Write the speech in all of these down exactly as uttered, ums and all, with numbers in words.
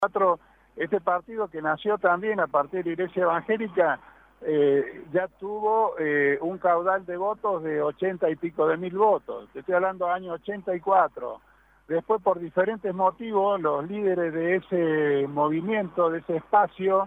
cuatro, este partido que nació también a partir de la Iglesia Evangélica, eh, ya tuvo eh, un caudal de votos de ochenta y pico de mil votos. Te estoy hablando del año ochenta y cuatro. Después, por diferentes motivos, los líderes de ese movimiento, de ese espacio,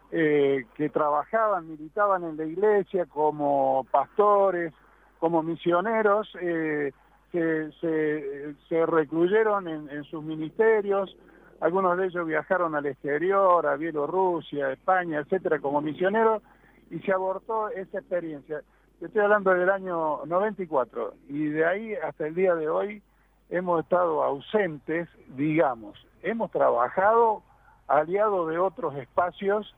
eh, que trabajaban, militaban en la iglesia como pastores, como misioneros, eh, se, se, se recluyeron en, en sus ministerios. Algunos de ellos viajaron al exterior, a Bielorrusia, a España, etcétera, como misioneros, y se abortó esa experiencia. Estoy hablando del año noventa y cuatro, y de ahí hasta el día de hoy hemos estado ausentes, digamos. Hemos trabajado aliados de otros espacios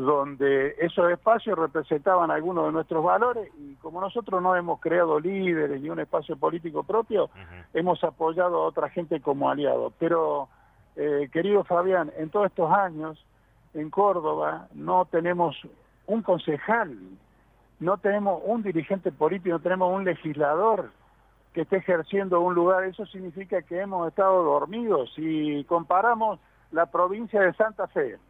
donde esos espacios representaban algunos de nuestros valores, y como nosotros no hemos creado líderes ni un espacio político propio, uh-huh. hemos apoyado a otra gente como aliados. Pero, eh, querido Fabián, en todos estos años, en Córdoba, no tenemos un concejal, no tenemos un dirigente político, no tenemos un legislador que esté ejerciendo un lugar. Eso significa que hemos estado dormidos. Si comparamos la provincia de Santa Fe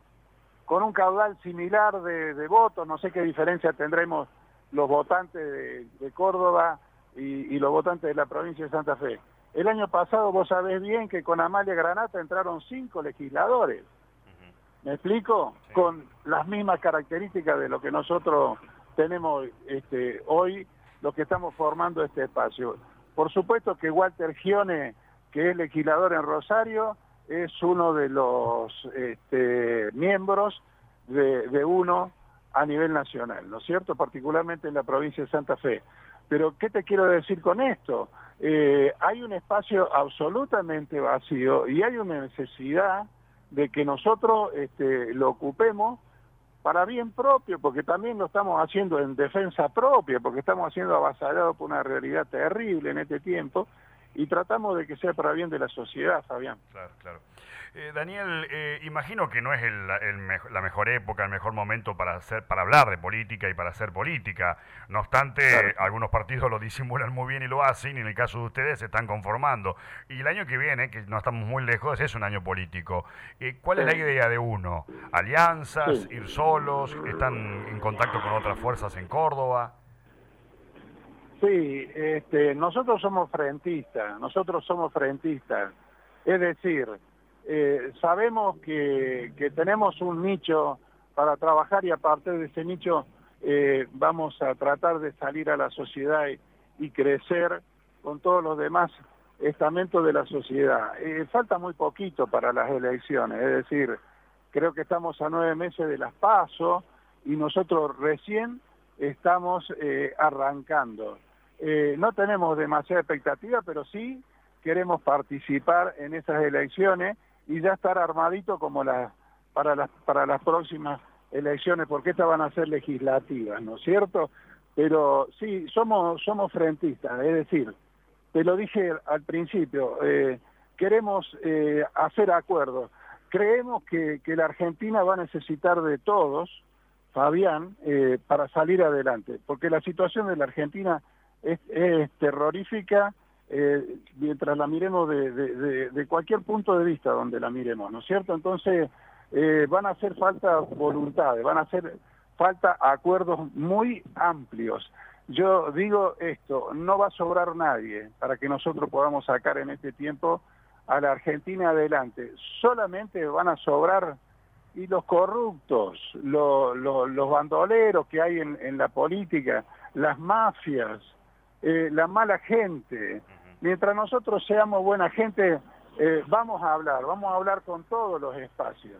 con un caudal similar de, de votos, no sé qué diferencia tendremos los votantes de, de Córdoba y, y los votantes de la provincia de Santa Fe. El año pasado vos sabés bien que con Amalia Granata entraron cinco legisladores. ¿Me explico? Sí. Con las mismas características de lo que nosotros tenemos este, hoy, lo que estamos formando este espacio. Por supuesto que Walter Gione, que es legislador en Rosario, es uno de los este, miembros de, de UNO a nivel nacional, ¿no es cierto? Particularmente en la provincia de Santa Fe. Pero, ¿qué te quiero decir con esto? Eh, hay un espacio absolutamente vacío y hay una necesidad de que nosotros este, lo ocupemos para bien propio, porque también lo estamos haciendo en defensa propia, porque estamos siendo avasallados por una realidad terrible en este tiempo, y tratamos de que sea para bien de la sociedad, Fabián. Claro, claro. Eh, Daniel, eh, imagino que no es el, el mejor, la mejor época, el mejor momento para hacer, para hablar de política y para hacer política. No obstante, claro. algunos partidos lo disimulan muy bien y lo hacen, y en el caso de ustedes se están conformando. Y el año que viene, que no estamos muy lejos, es un año político. Eh, ¿Cuál sí. es la idea de uno? ¿Alianzas? Sí. ¿Ir solos? ¿Están en contacto con otras fuerzas en Córdoba? Sí, este, nosotros somos frentistas, nosotros somos frentistas. Es decir, eh, sabemos que, que tenemos un nicho para trabajar, y aparte de ese nicho eh, vamos a tratar de salir a la sociedad y, y crecer con todos los demás estamentos de la sociedad. Eh, falta muy poquito para las elecciones, es decir, creo que estamos a nueve meses de las PASO y nosotros recién estamos eh, arrancando. Eh, no tenemos demasiada expectativa, pero sí queremos participar en esas elecciones y ya estar armadito como la, para, las, para las próximas elecciones, porque estas van a ser legislativas, ¿no es cierto? Pero sí, somos, somos frentistas, es decir, te lo dije al principio, eh, queremos eh, hacer acuerdos. Creemos que, que la Argentina va a necesitar de todos, Fabián, eh, para salir adelante, porque la situación de la Argentina es, es terrorífica, eh, mientras la miremos de, de, de, de cualquier punto de vista donde la miremos, ¿no es cierto? Entonces eh, van a hacer falta voluntades, van a hacer falta acuerdos muy amplios. Yo digo esto, no va a sobrar nadie para que nosotros podamos sacar en este tiempo a la Argentina adelante. Solamente van a sobrar y los corruptos, los, los, los bandoleros que hay en, en la política, las mafias, eh, la mala gente. Mientras nosotros seamos buena gente, eh, vamos a hablar, vamos a hablar con todos los espacios.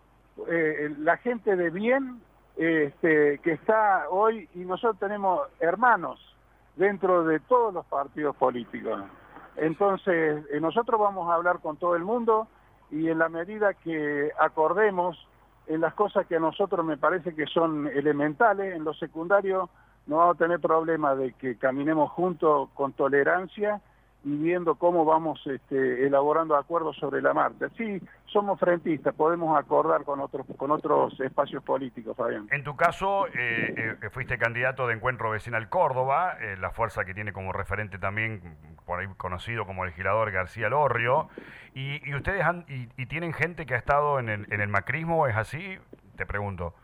Eh, la gente de bien este, que está hoy, y nosotros tenemos hermanos dentro de todos los partidos políticos. Entonces, eh, nosotros vamos a hablar con todo el mundo, y en la medida que acordemos en las cosas que a nosotros me parece que son elementales, en lo secundario no vamos a tener problema de que caminemos juntos con tolerancia y viendo cómo vamos este, elaborando acuerdos sobre la marcha. Sí, somos frentistas, podemos acordar con otros con otros espacios políticos, Fabián. En tu caso, eh, eh, fuiste candidato de Encuentro Vecinal Córdoba, eh, la fuerza que tiene como referente también, por ahí conocido como legislador García Lorrio, y, y ustedes han, y, y tienen gente que ha estado en el, en el macrismo, ¿es así? Te pregunto.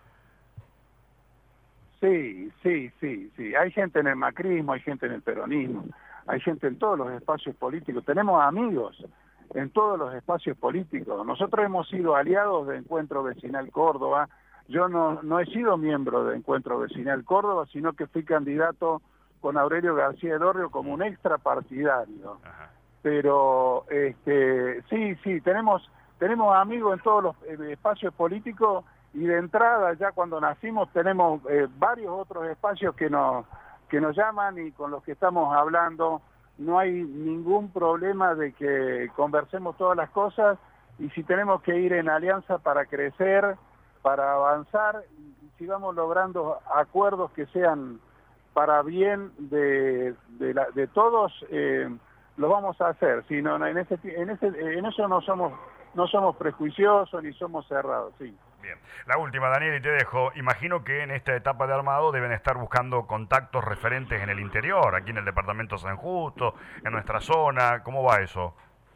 Sí, sí, sí, sí. Hay gente en el macrismo, hay gente en el peronismo, hay gente en todos los espacios políticos. Tenemos amigos en todos los espacios políticos. Nosotros hemos sido aliados de Encuentro Vecinal Córdoba. Yo no, no he sido miembro de Encuentro Vecinal Córdoba, sino que fui candidato con Aurelio García Lorrio como un extrapartidario. Ajá. Pero este, sí, sí, tenemos, tenemos amigos en todos los eh, espacios políticos. Y de entrada, ya cuando nacimos, tenemos eh, varios otros espacios que nos, que nos llaman y con los que estamos hablando. No hay ningún problema de que conversemos todas las cosas, y si tenemos que ir en alianza para crecer, para avanzar, y si vamos logrando acuerdos que sean para bien de, de, la, de todos, eh, lo vamos a hacer. Si no, en, ese, en, ese, en eso no somos, no somos prejuiciosos ni somos cerrados, sí. Bien. La última, Daniel, y te dejo. Imagino que en esta etapa de armado deben estar buscando contactos referentes en el interior, aquí en el departamento San Justo, en nuestra zona. ¿Cómo va eso?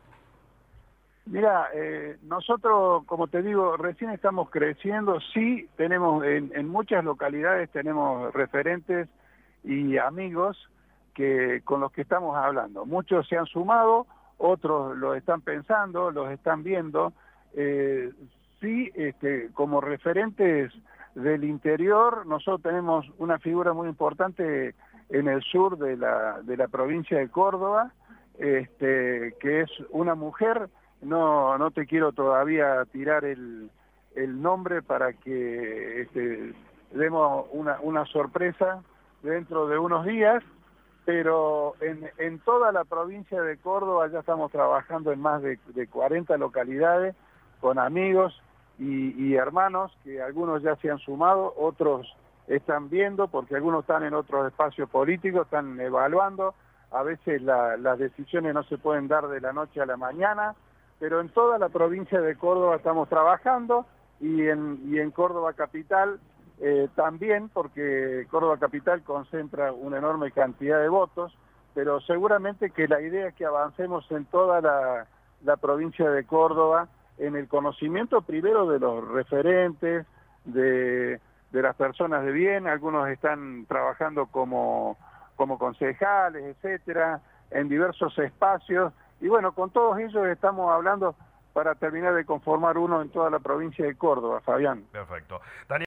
Mira, eh, nosotros, como te digo, recién estamos creciendo. Sí, tenemos en, en muchas localidades tenemos referentes y amigos que con los que estamos hablando. Muchos se han sumado, otros lo están pensando, los están viendo. Eh, Sí, este, como referentes del interior, nosotros tenemos una figura muy importante en el sur de la, de la provincia de Córdoba, este, que es una mujer. No, no te quiero todavía tirar el, el nombre para que este, demos una, una sorpresa dentro de unos días, pero en, en toda la provincia de Córdoba ya estamos trabajando en más de, de cuarenta localidades con amigos Y, y hermanos, que algunos ya se han sumado, otros están viendo, porque algunos están en otros espacios políticos, están evaluando. A veces la, las decisiones no se pueden dar de la noche a la mañana, pero en toda la provincia de Córdoba estamos trabajando, y en, y en Córdoba Capital eh, también, porque Córdoba Capital concentra una enorme cantidad de votos, pero seguramente que la idea es que avancemos en toda la, la provincia de Córdoba, en el conocimiento primero de los referentes, de, de las personas de bien. Algunos están trabajando como, como concejales, etcétera, en diversos espacios, y bueno, con todos ellos estamos hablando para terminar de conformar uno en toda la provincia de Córdoba, Fabián. Perfecto. Daniel